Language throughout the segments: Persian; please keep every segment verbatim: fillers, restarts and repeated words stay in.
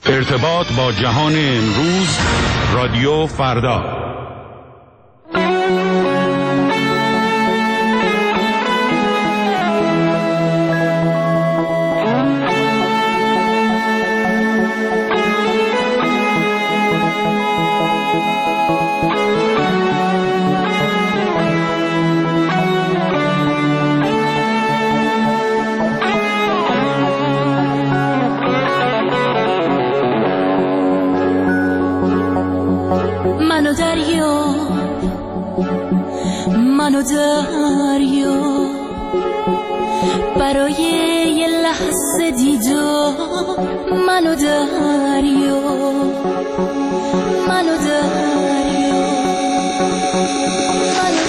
ارتباط با جهان امروز، رادیو فردا. منو دریا منو دریا برای یه لحظه دیدار، منو دریا منو دریا منو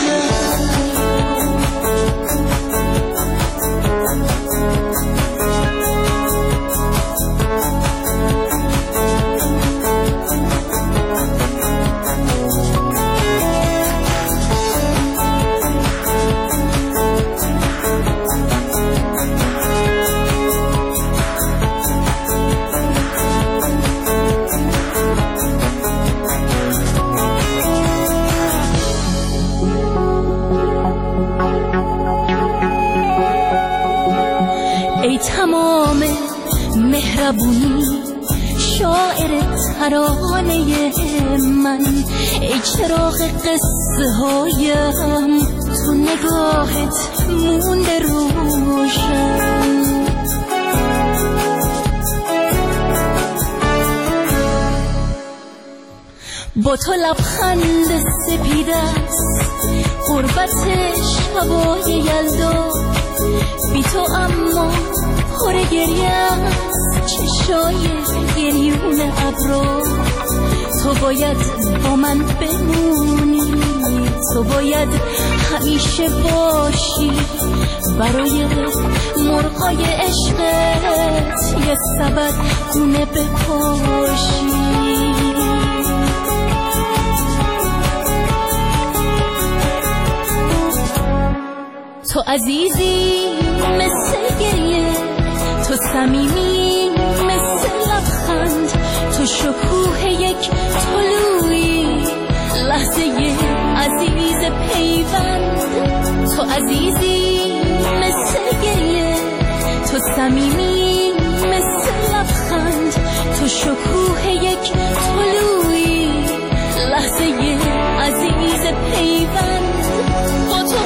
تمام مهربونی، شاعر ترانه من، ای چراغ قصه هایم، تو نگاهت مونده روشن. با تو لبخند سپیدست، غربت شبای یلدا، بی تو اما پر گریم، چشای گریون ابرو. تو باید با من بمونی، تو باید همیشه باشی، برای مرغای عشقت یه سبد گونه بپاشی. تو عزیزی مثل گریه، تو صمیمی مثل لبخند، تو شکوه یک طلوعی، لحظه عزیز پیوند. تو عزیزی مثل گریه، تو صمیمی مثل لبخند، تو شکوه یک طلوعی، لحظه عزیز پیوند. با تو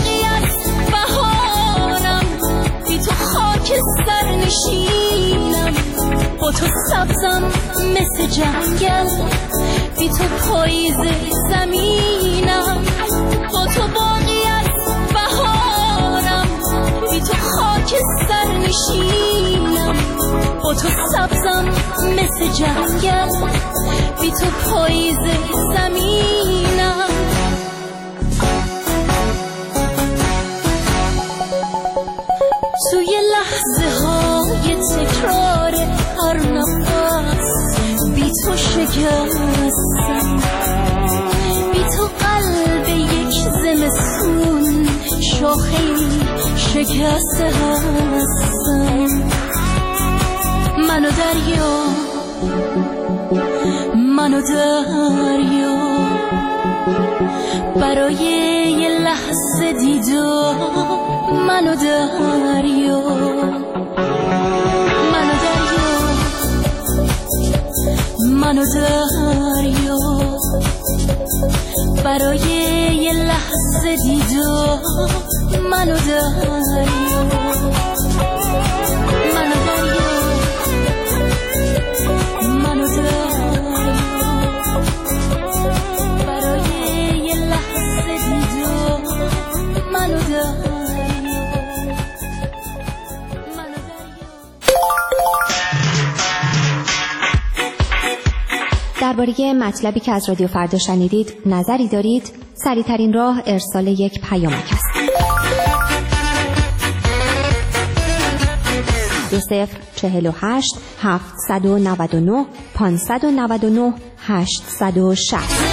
خاک سر نشینم، با تو سبزم مثل جنگل، بی تو پاییز زمینم. با تو باقی از بهارم، بی تو خاک سر نشینم، با تو سبزم مثل جنگل، بی تو پاییز زمینم. توی لحظه های تکرار هر نفس، بی تو شکستم، بی تو قلب یک زمستون، شاخه‌ای شکسته هستم. منو دریا منو دریا برای یه لحظه دیدار، منو دریا منو دریا منو دریا برای یه لحظه دیدار، منو دریا منو دریا منو دریا برای یه لحظه دیدار، منو دریا. درباره مطلبی که از رادیو فردا شنیدید نظری دارید؟ سریع‌ترین راه ارسال یک پیامک است. دو صفر چهل و هشت هفتصد و نود و نه پانصد و نود و نه هشتصد و شصت.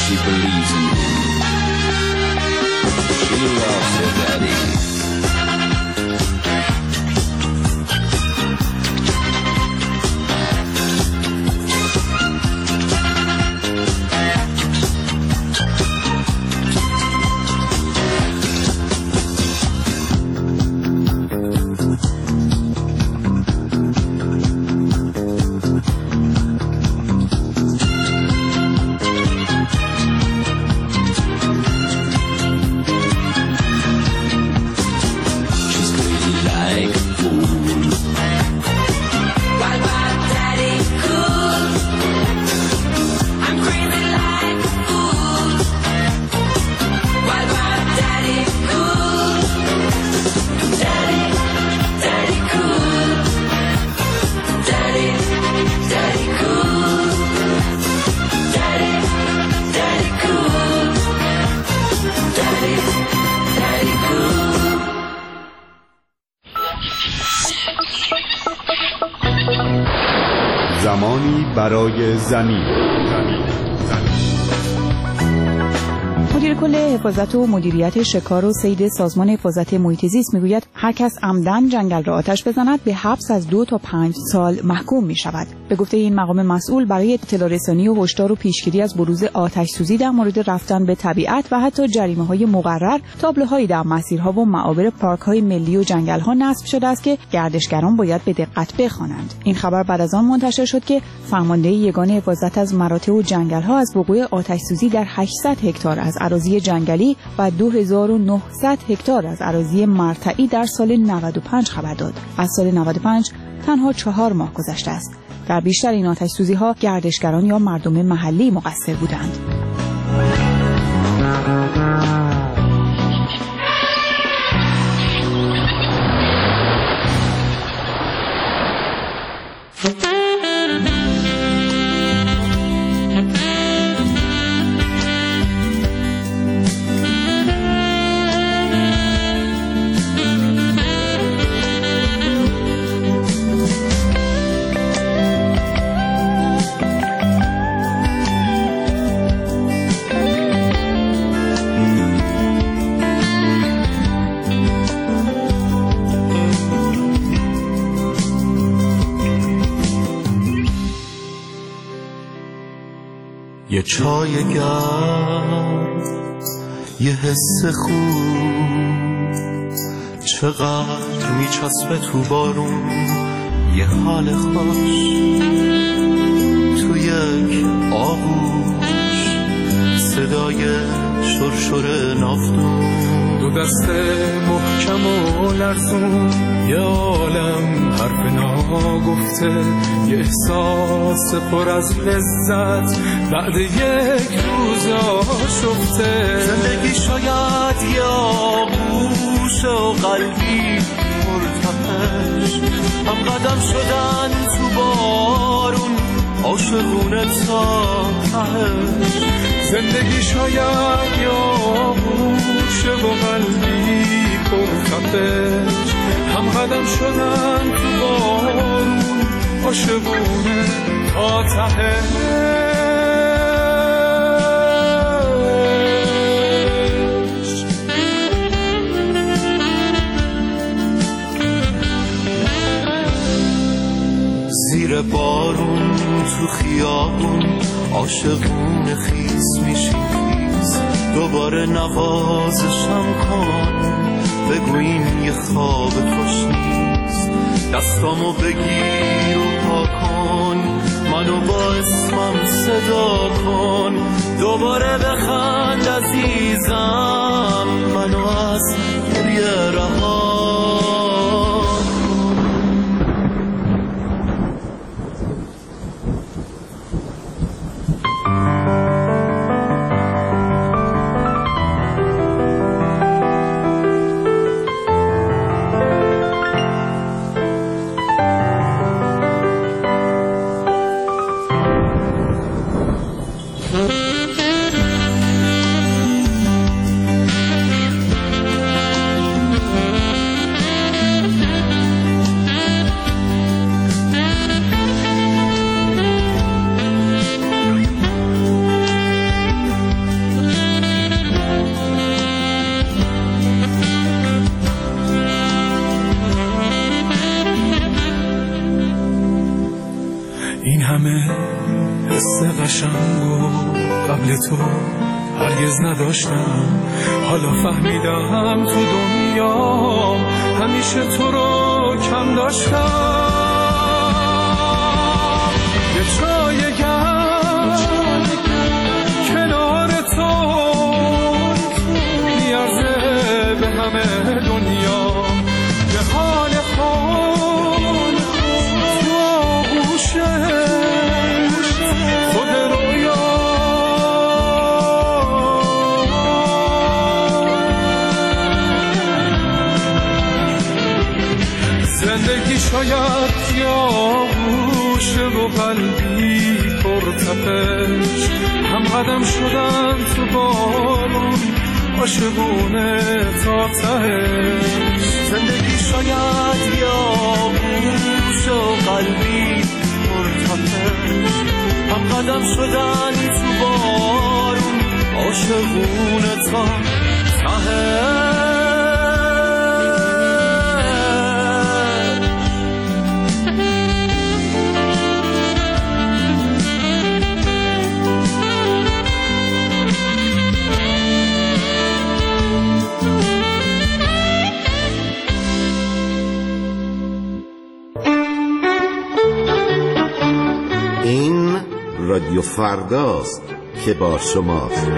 she believes in him. She loves her daddy. زمانی برای زمین. مدیر کل حفاظت و مدیریت شکار و صید سازمان حفاظت محیط زیست میگوید هر کس عمدن جنگل را آتش بزند به حبس از دو تا پنج سال محکوم می شود. به گفته این مقام مسئول برای اطلاع رسانی و هشدار و پیشگیری از بروز آتش سوزی در مورد رفتن به طبیعت و حتی جریمه های مقرر، تابلوهایی در مسیرها و معابر پارک های ملی و جنگل ها نصب شده است که گردشگران باید به دقت بخوانند. این خبر بعد از آن منتشر شد که فرمانده یگان حفاظت از مراتع و جنگل ها از وقوع آتش سوزی در هشتصد هکتار از اراضی جنگلی و دو هزار و نهصد هکتار از اراضی مرتعی در سال نود و پنج خبر داد. از سال نود و پنج تنها چهار ماه گذشته است. در بیشتر این آتش سوزی ها گردشگران یا مردم محلی مقصر بودند. یه چای گرم، یه حس خوب، چقدر میچسبه تو بارون، یه حال خوش تو یک آغوش، صدای شرشر نافتون، دو دست محکم و لرزون، یه عالم حرف ناگفته، یه احساس پر از لذت بعد یک روز آشفته. زندگی شاید یه آغوش و قلبی مرتفش، هم قدم شدن تو بارون، عاشقونه تا تهش. زندگی شاید یه آغوش و قلبی پرتفش، هم قدم شدن تو بارون، عاشقونه تا تهش. زیر بارون تو خیابون، عاشقونه خیس میشیم خیس، دوباره نوازشم کن، بگو این یه خواب خوش نیست. دستامو بگیر و پا کن، منو با اسمم صدا کن، دوباره بخند عزیزم، منو از گریه رها. میشم گفت قبل تو هرگز نداشتم، حالا فهمیدم تو دنیا همیشه تو رو کم داشتم. یه چای گرم کنار تو میارزه به همه دنیا، یه حال خون تو آغوشه خود رویا. زندگی شاید یاغوشه و قلبی پرتپش، هم قدم شدن تو بارون عاشقونه تا تهش. زندگی شاید یاغوش و قلبی پرتپش، هم قدم شدن تو بارون عاشقونه تا تهش. رادیو فرداست که با شماست.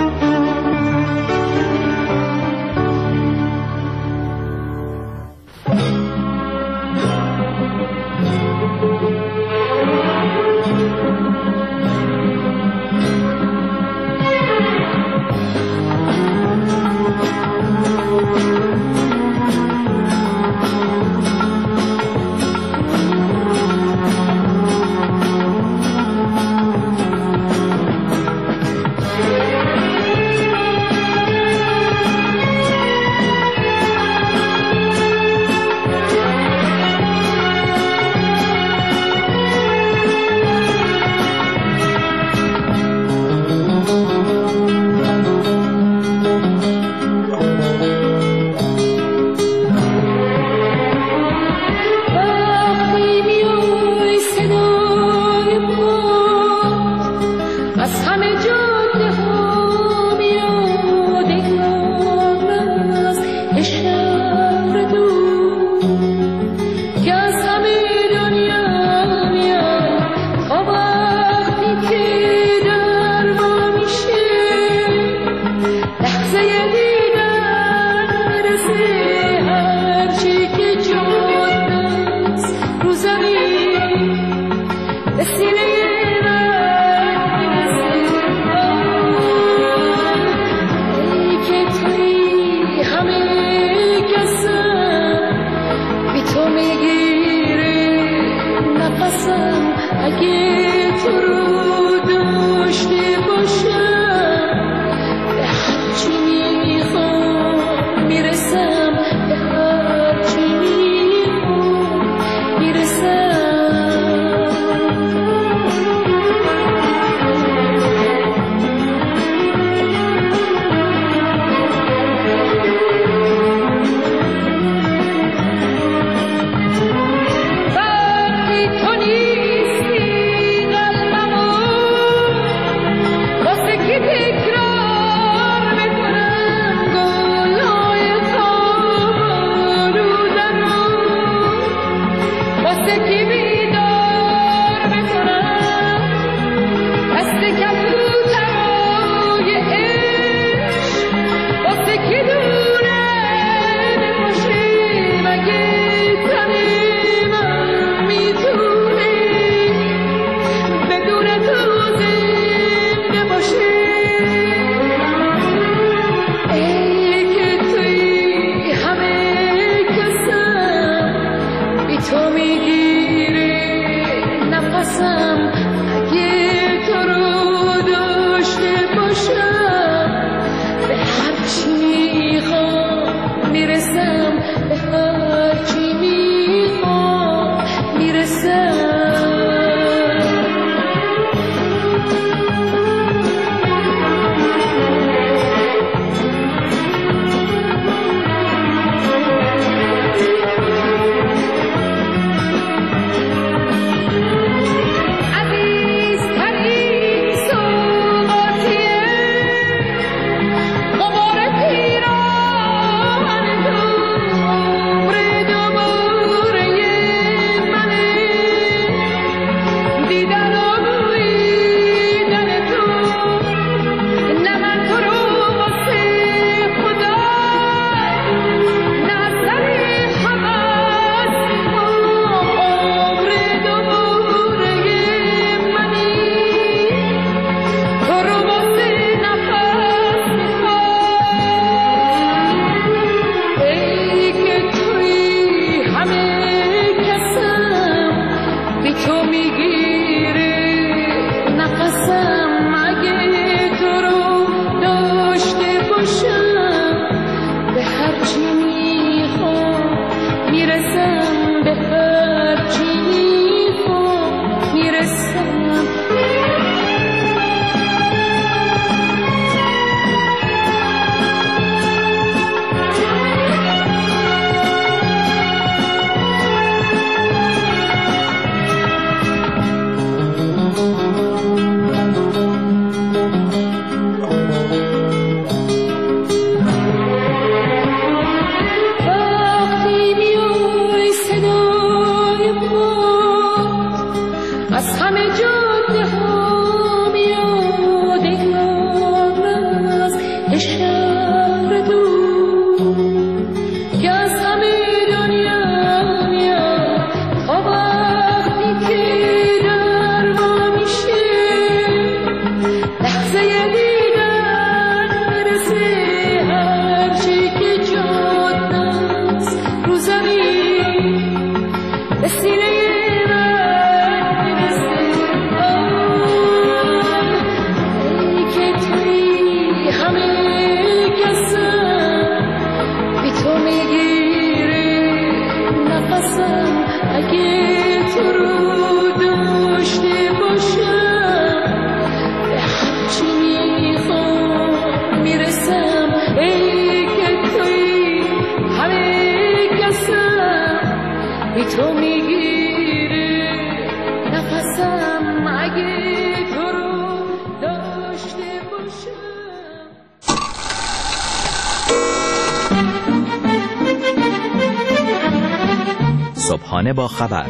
صبحانه با خبر،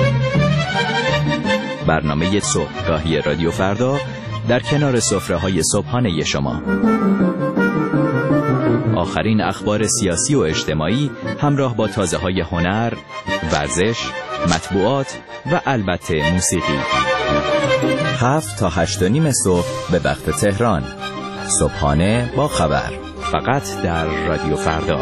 برنامه صبحگاهی رادیو فردا در کنار سفره‌های صبحانه شما. آخرین اخبار سیاسی و اجتماعی همراه با تازه‌های هنر، ورزش، مطبوعات و البته موسیقی. هفت تا هشت و نیم صبح به وقت تهران. صبحانه با خبر، فقط در رادیو فردا.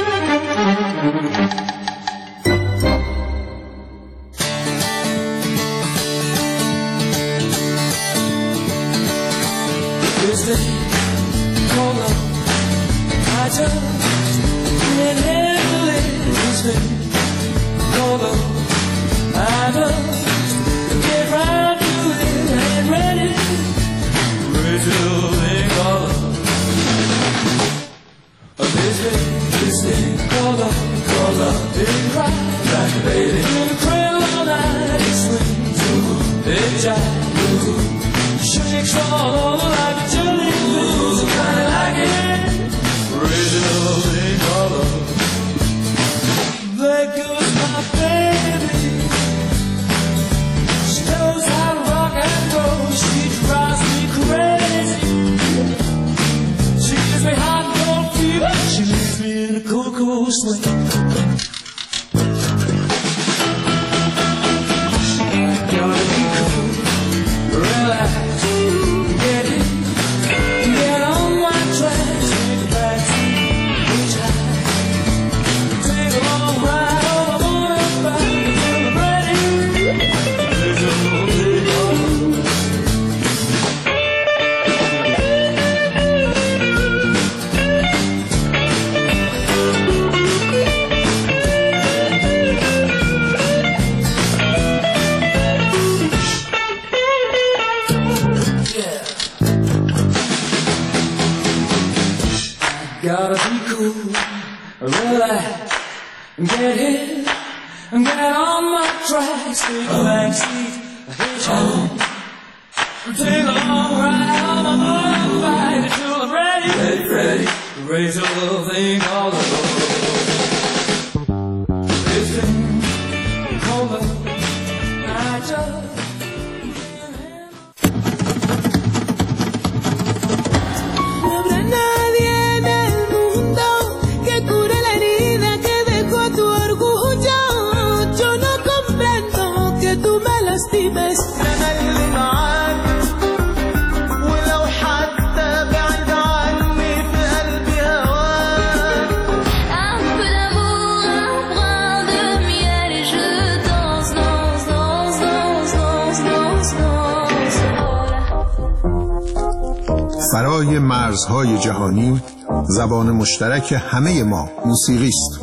فرای مرزهای جهانی، زبان مشترک همه ما موسیقی است.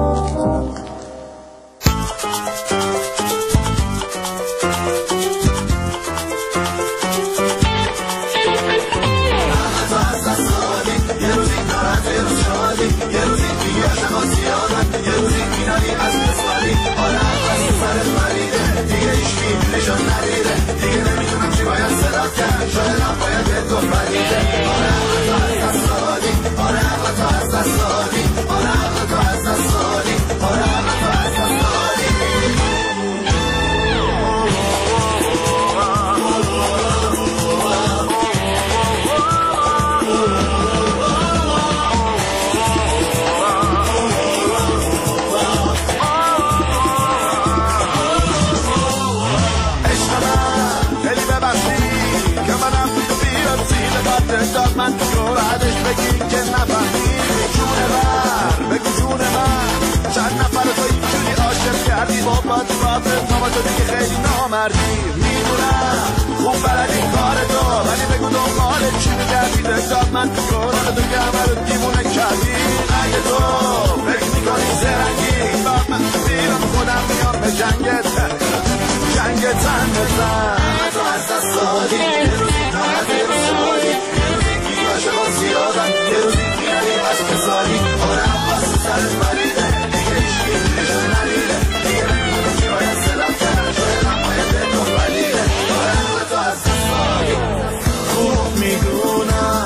من رو ردش بگی که نفهمی جونه بر بگو جونه من چند نفر تو اینجوری عاشق کردی با باد باد تا با تو دیگه خیلی نامردی میدونم خوب بلدی کار تو ولی بگو دنبال چی میگردی داد من رو رد تو گمه رو دیمونه کردی اگه تو فکر میکنی زرنگی داد من بیرم خودم میام به جنگت جنگت زن بزن تو از دست دادی یه روزی راحت یه روز شدی عاشقان زیادن یه روزی میرنی از بزاری آرم باسو سرت بریده دیگه ایشکی نشون نریده دیگه نمیدونی چی باید سلام کرد شایدم باید به تو بلیده آرم تو از دست داری خوب میدونم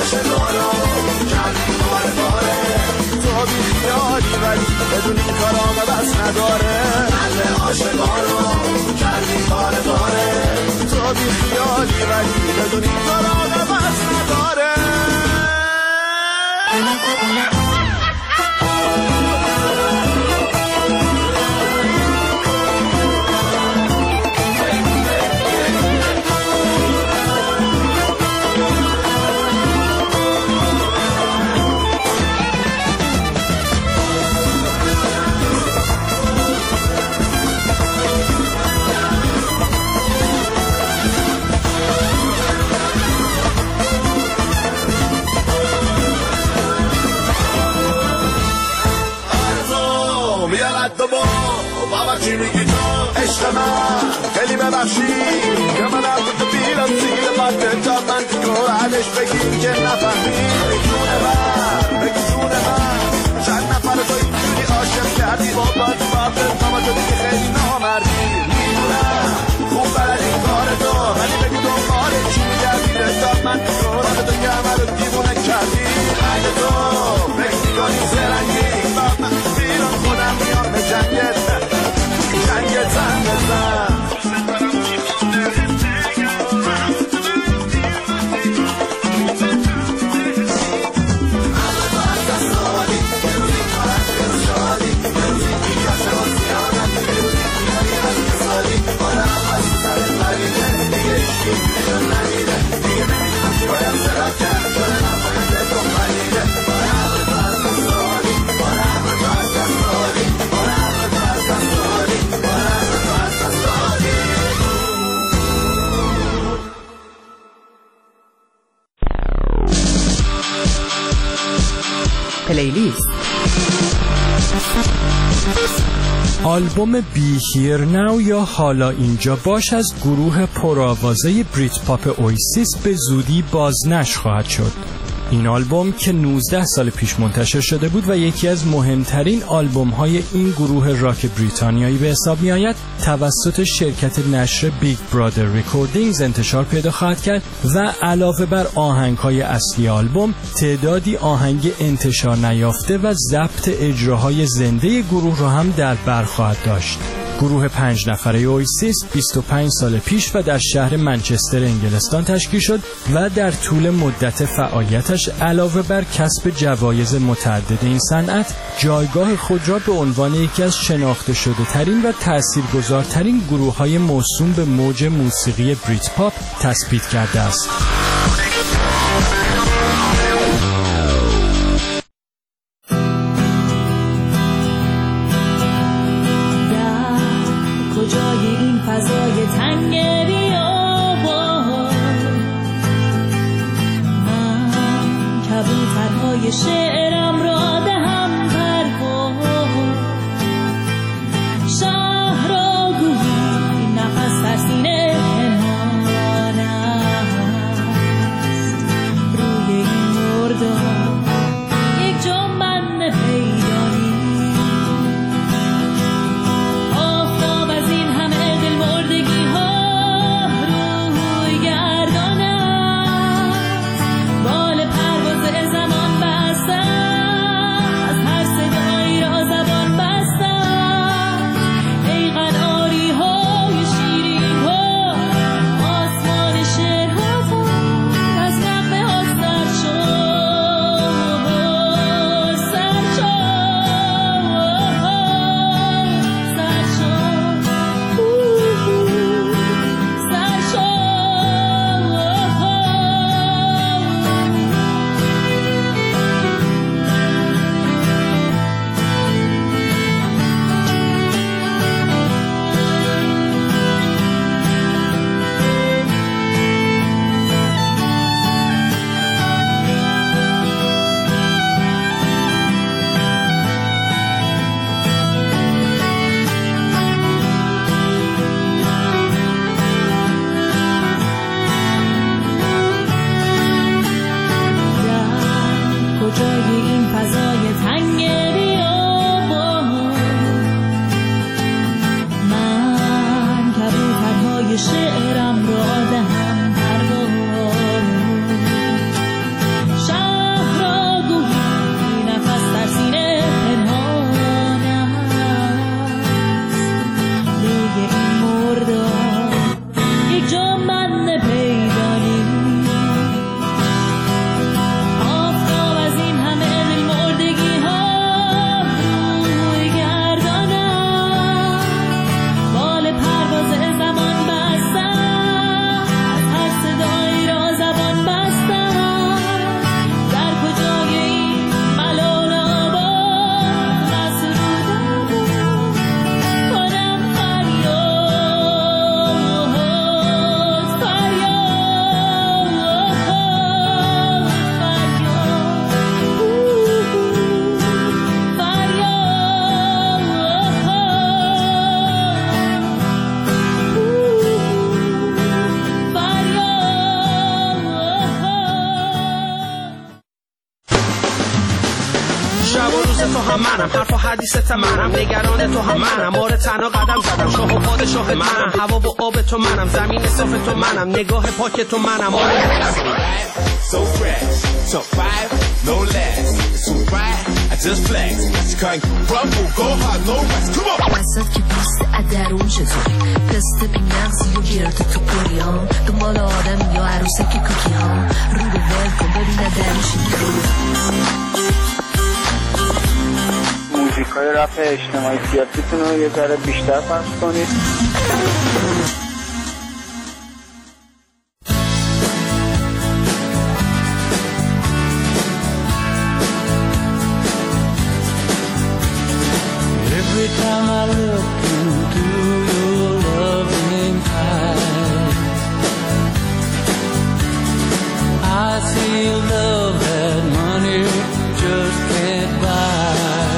عاشقانو کردی پاره پاره تو بی خیالی ولی بدون این کار آقا بس نداره قلب عاشقانو کردی پاره پاره تو بی خیالی ولی بدون این کار آقا بس نداره چی میگی تو عشق من خیلی ببخشی که من از تو بیرم زیر مده تا من تو عدش بگی که نفهمی بگی جون من بگی جون من چند نفر تو اینجوری عاشق کردی با باد باطل اما تو دیگه خیلی نامردی میدونم خوب بلد این کار تو ولی بگی دنبال چی میگردی تا من تو راه تو که همه رو دیوونه کردی قید تو فکر میکنی زرنگی با من بیرون خودم میام به جنگت جنگت زن بزن پلیلیست. آلبوم بی هیر ناو یا حالا اینجا باش از گروه پرآوازه بریت پاپ اویسیس به زودی بازنشر خواهد شد. این آلبوم که نوزده سال پیش منتشر شده بود و یکی از مهمترین آلبوم های این گروه راک بریتانیایی به حساب می آید توسط شرکت نشر بیگ برادر ریکوردینگز انتشار پیدا خواهد کرد و علاوه بر آهنگ های اصلی آلبوم تعدادی آهنگ انتشار نیافته و ضبط اجراهای زنده گروه را هم در بر خواهد داشت. گروه پنج نفره اویسیس بیست و پنج سال پیش و در شهر منچستر انگلستان تشکیل شد و در طول مدت فعالیتش علاوه بر کسب جوایز متعدد این صنعت جایگاه خود را به عنوان یکی از شناخته شده ترین و تاثیرگذارترین گروه های موسوم به موج موسیقی بریت پاپ تثبیت کرده است. فضای تنگ بیابان من کبوترهای شعرم را دهم پرواز شهر را گویی نفس در سینه پنهان است روی این مردار یک جنبند پیدا بال پرواز زمان بستم منم، حرف و حدیثت منم، نگران تو هم منم، آره تنها قدم زدم، شاه و پادشاه منم، هوا و آب تو منم، زمین صاف تو منم، نگاه پاک تو منم. آره So fresh, top five, no less. It's so bright, I just flex. You can't crumble, go hard, no rest. Come on. وسط که پوست ادرون چطوری پست بی نغزی و گرد تو پوری ها دنبال آدم یا عروسک کوکی ها رو به ول کن ببینه درشی موزیک های رپ اجتماعی سیاسیتون رو یه ذره بیشتر پخش کنید. Every time I look into your loving eyes, I see love that money just can't buy.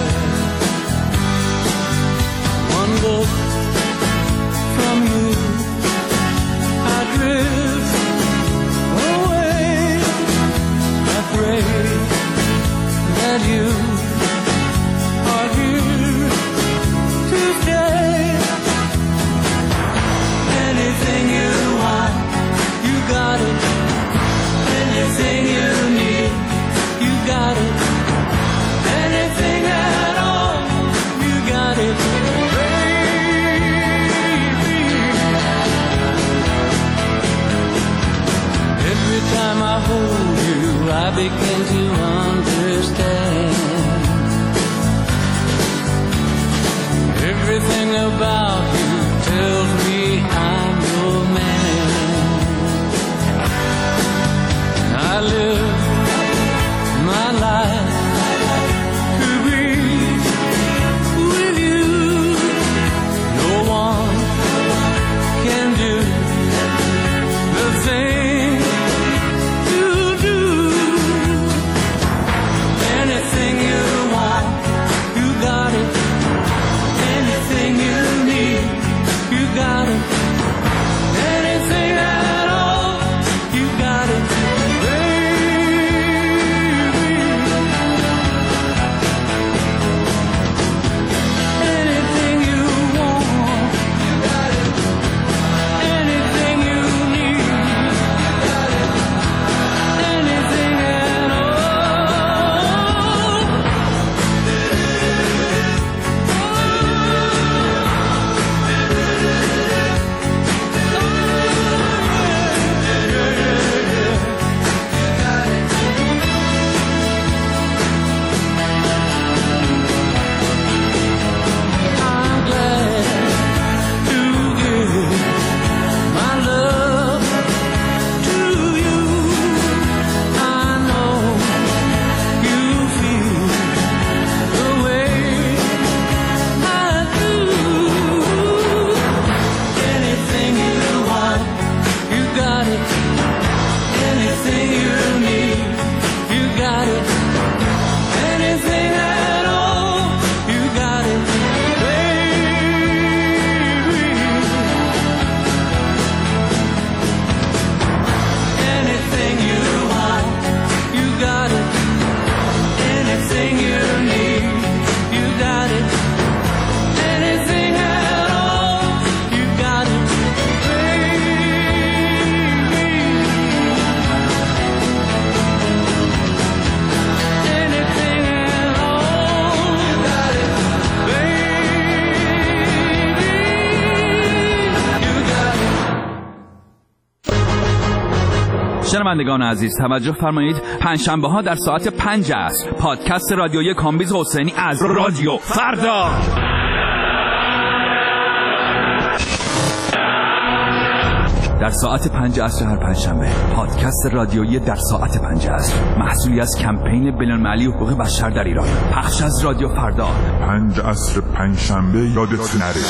One look from you, I drift away. I pray that you are here to stay. Anything you want, you got it. Anything you need, you got it. Anything at all, you got it, baby. Every time I hold you, I begin to understand. Everything about you tells me I'm your man. I live my life to be with you. No one can do the thing you do. Anything you want, you got it. Anything you need, you got it. Anything at all, you got it, baby. Anything you want, you got it. Anything you need, you got it. Anything at all. I'm glad to give my love to you. I know you feel the way I do. Anything you want, you got it. Anything you need, you got it. Anything at all, you got it, baby. Anything you want, you got it. Anything you need, you got it. Anything at all, you got it, baby. Anything at all, you got it, baby. You got it. شنوندگان عزیز توجه فرمایید، پنجشنبه ها در ساعت پنج عصر پادکست رادیویی کامبیز حسینی از رادیو فردا. در ساعت پنج عصر هر پنجشنبه پادکست رادیویی در ساعت پنج عصر محصولی از کمپین بین‌المللی حقوق بشر در ایران، پخش از رادیو فردا. پنج عصر پنجشنبه یادت نره.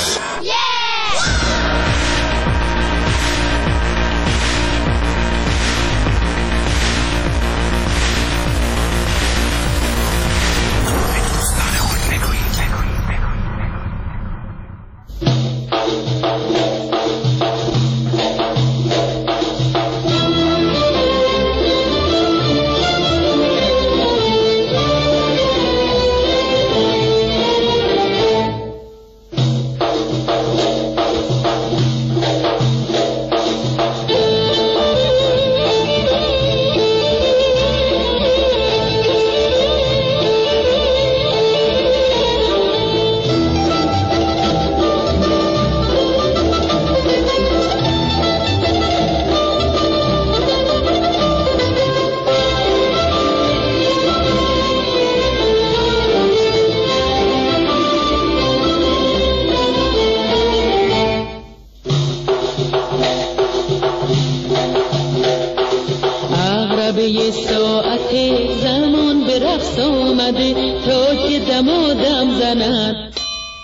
عقربه ساعت زمان به رقص آمده تا که دمادم زند.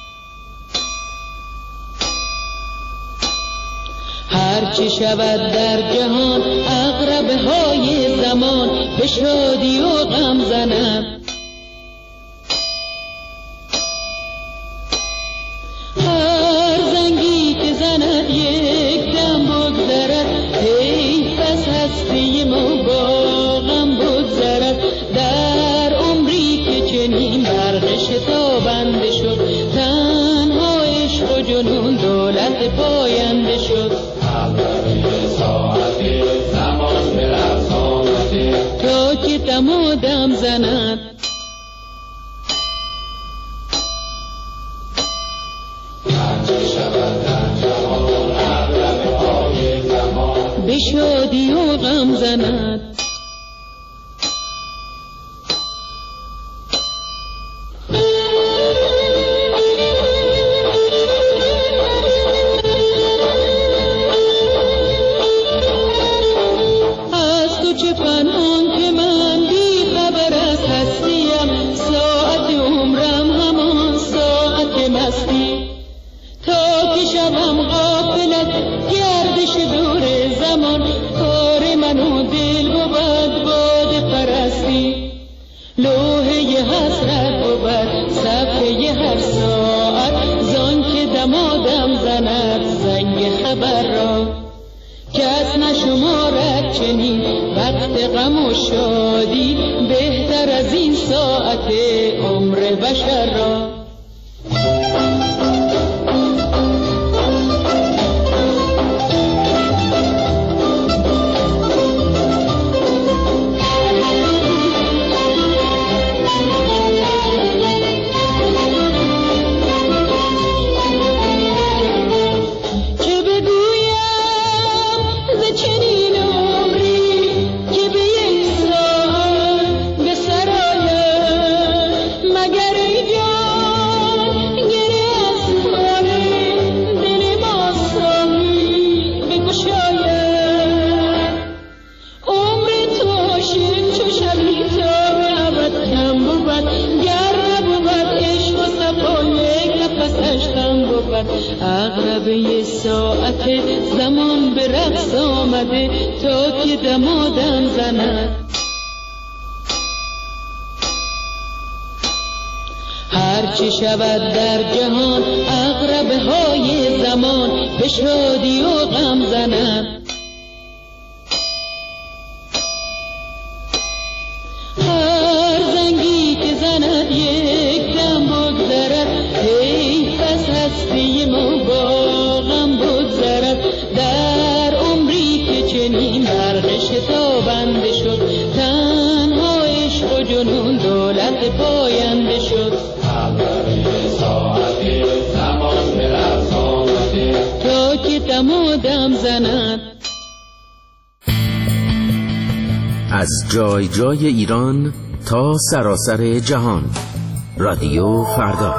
هرچی شود در جهان عقربه های زمان به شادی و غم زند. هر زنگی که زند یک دم بگذرد، حیف از هستی ما با غم بگذرد. در عمری که چنین برق شتابنده شد، تنها عشق و جنون دولت پاینده شد. ساعتی زمان به رقص آمده تا که دمادم زند. هرچه شود در جهان عقربه های زمان به شادی و غم زند. عقربه ساعت زمان به رقص آمده تا که دمادم زند. هرچی شود در جهان عقربه های زمان به شادی و غم زند. هر زنگی که زند یک دم بگذرد، حیف از هستی ما با غم بگذرد. در عمری که چنین برق شتابنده شد، تنها عشق و جنون دولت پاینده شد. عقربه ساعتی زمان به رقص آمده تا که دمادم زند. از جای جای ایران تا سراسر جهان، رادیو فردا.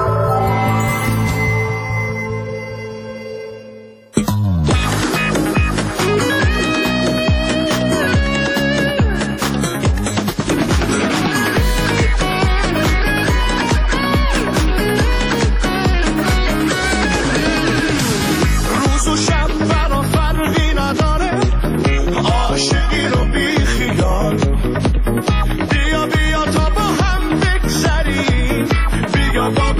روز و شب برا فرقی نداره، عاشقی رو بی خیال. بیا بیا تا با هم بگذریم، بیا با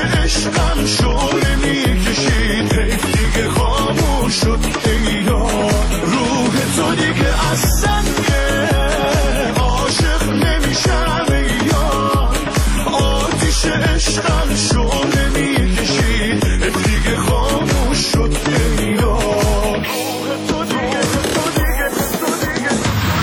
عشقم شعله میکشید حیف دیگه خاموش شد ای یار روح تو دیگه اصلا عاشق نمیشم ای یار آتیش عشقم شعله میکشید حیف دیگه خاموش شد ای یار روح تو دیگه تو دیگه تو دیگه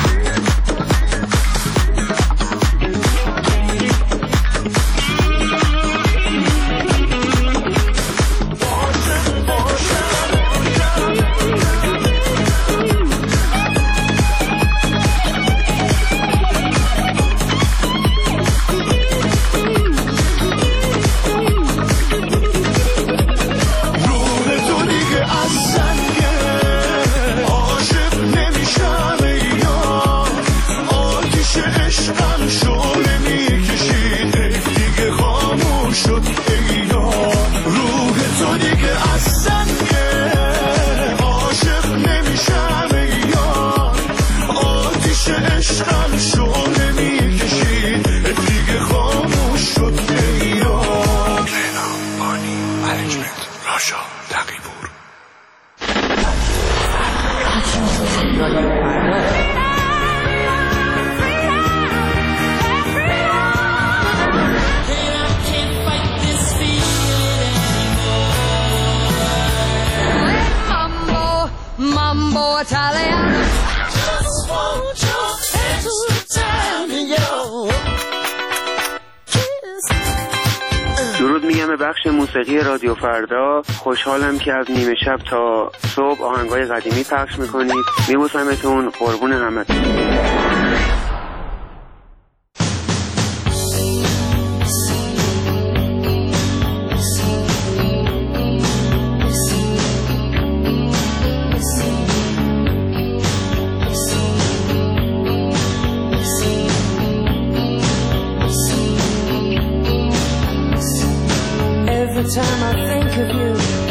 درود میگم به بخش موسیقی رادیو فردا. خوشحالم که از نیمه شب تا صبح آهنگای قدیمی پخش میکنید. میبوسمتون، قربون همتون. Every time I think of you,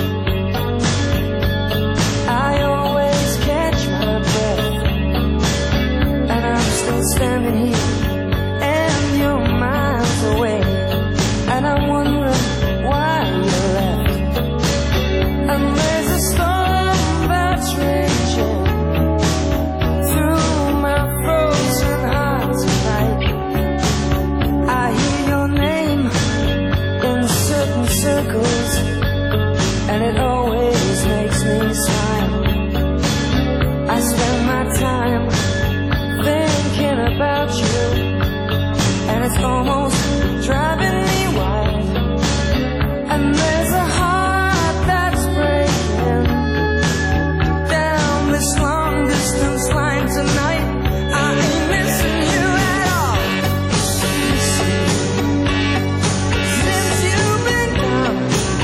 I always catch my breath, and I'm still standing here, and you're miles away, and I'm wondering why you left. And there's a storm that's raging through my frozen heart tonight. I hear your name in certain circles, and it always makes me smile. I spend my time thinking about you, and it's almost driving me wild. And there's a heart that's breaking down this long distance line tonight. I ain't missing you at all. Since you've been gone,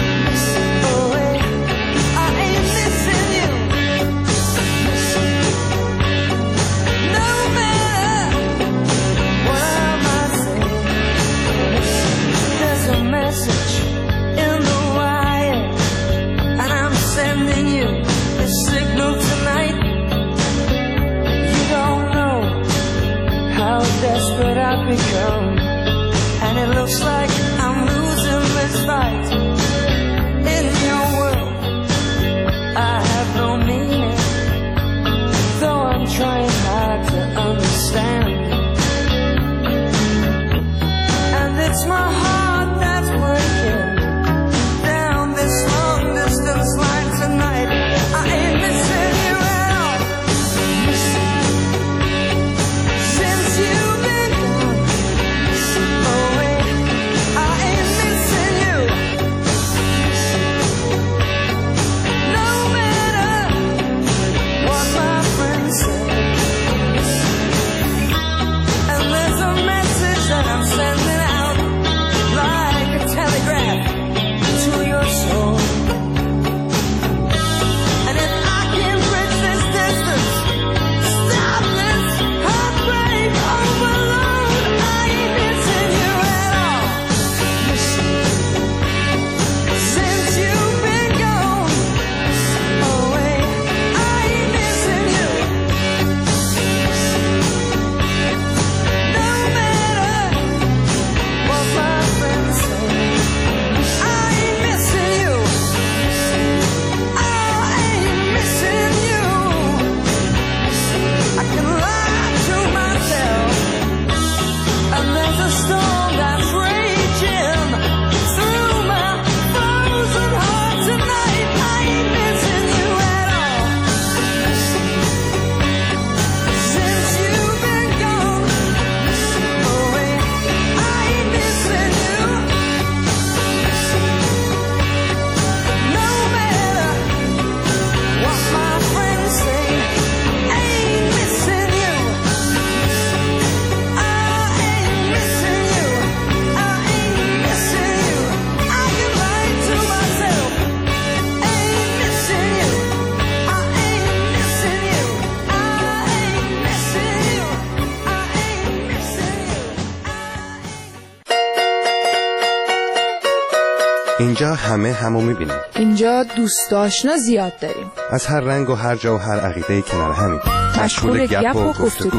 اینجا همه همو میبینیم. اینجا دوست آشنا زیاد داریم. از هر رنگ و هر جا و هر عقیده کنار همین. مشغول گپ و گفتگو.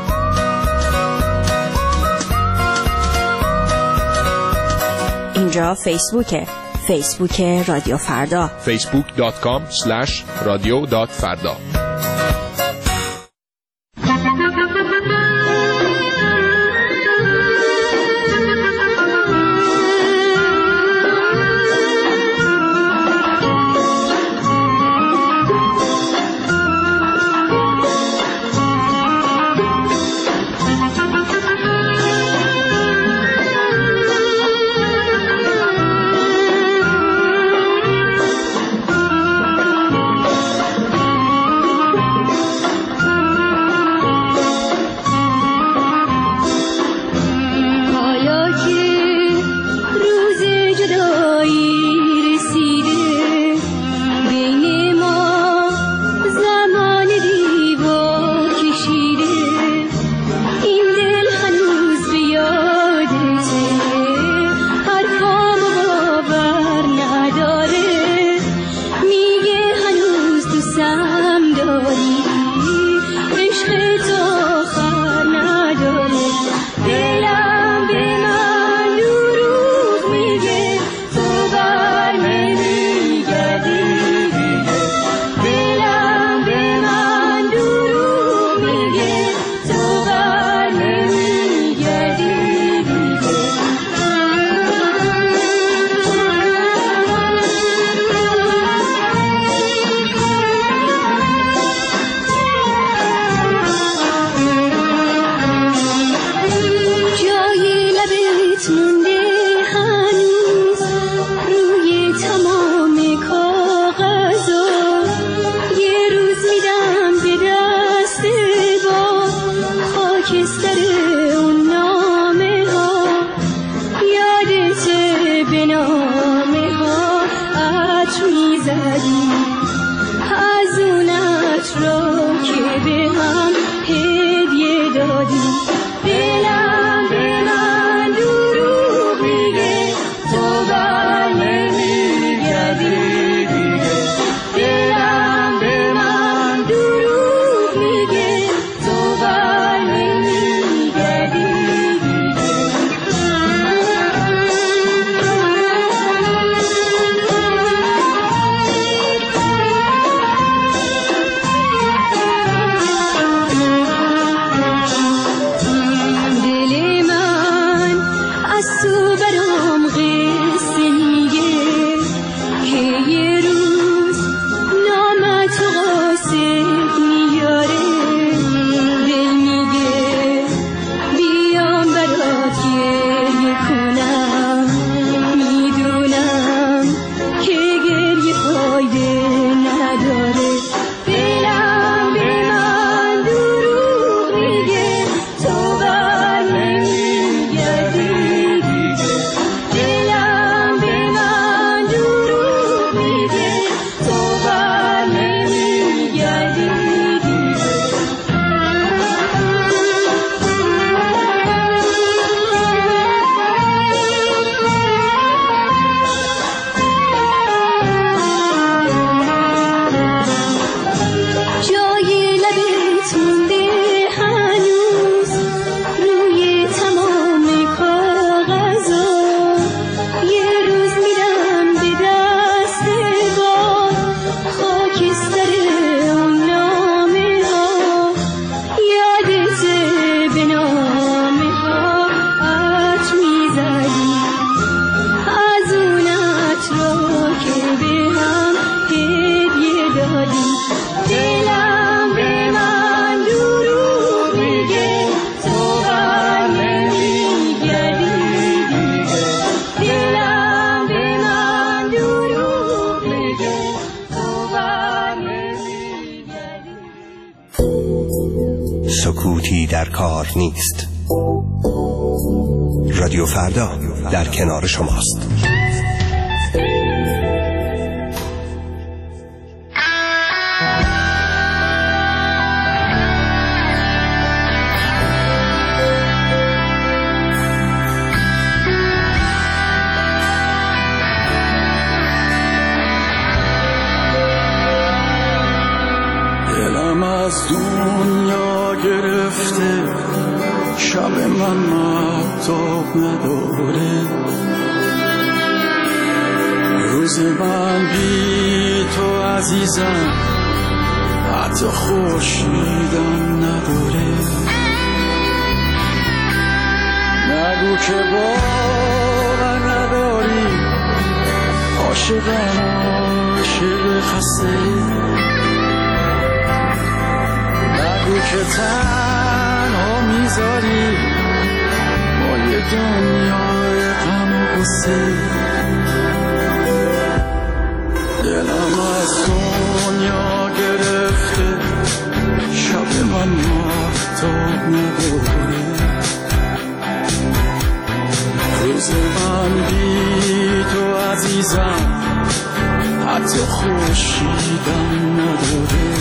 اینجا فیسبوکه. فیسبوک رادیو فردا. فیسبوک دات کام اسلش رادیو دات فردا. سکوتی در کار نیست. رادیو فردا در کنار شماست. از دنیا گرفته شب من مهتاب نداره روز من بی تو عزیزم حتی خورشیدم نداره نگو که باور نداری عاشقم عاشق خسته نگو که تنها میذاری با یه دنیای غم و غصه دلم از دنیا گرفته شب من مهتاب نداره روز من بی تو عزیزم حتی خورشیدم نداره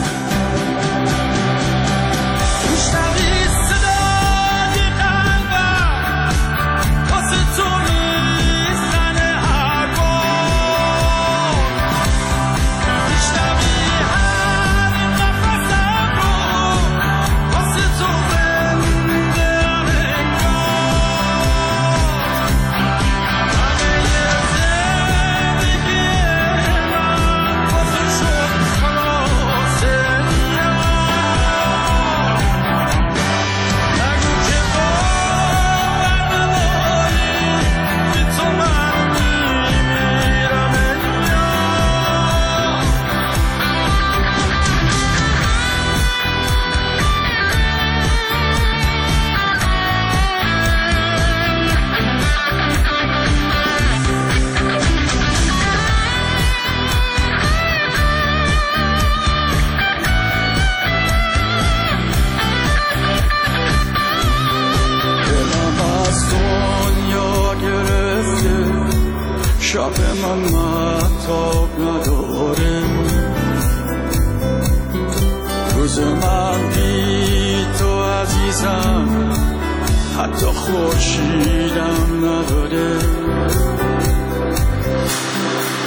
میشنوی صدای قلبم واسه تو میزنه هر بار میشنوی هر نفسم رو واسه تو بندم انگار شب من مهتاب نداره روز من بی تو عزیزم حتی خورشیدم نداره